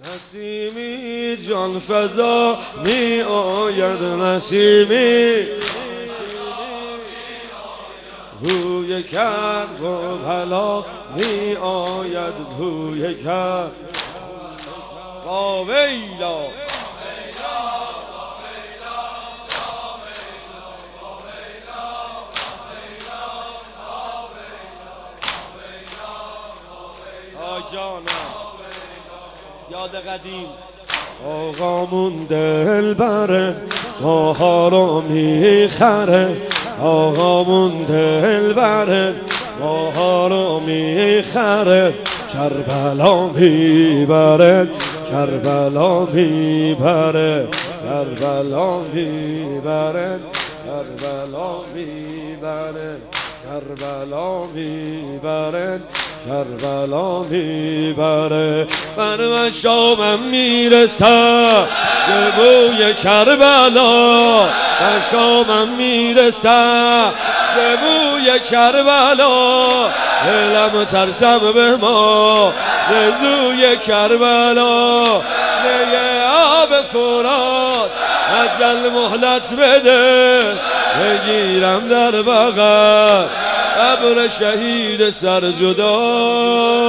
نسیمی جان فضا می آید، نسیمی بوی کرب و بلا می آید، بوی کرب با ویلا جانم یاد قدیم. آقامون دل بره ماها رو میخره، آقامون دل بره ماها رو میخره، کربلا میبره کربلا میبره کربلا میبره کربلا میبره کربلا میبره کربلا میبره. من مشامم میرسم به بوی کربلا، مشامم میرسم به بوی کربلا، دلم ترسم به ما زوی کربلا. یه آب فرات عجل مهلت بده، بگیرم در بغل قبر شهید سرجدا.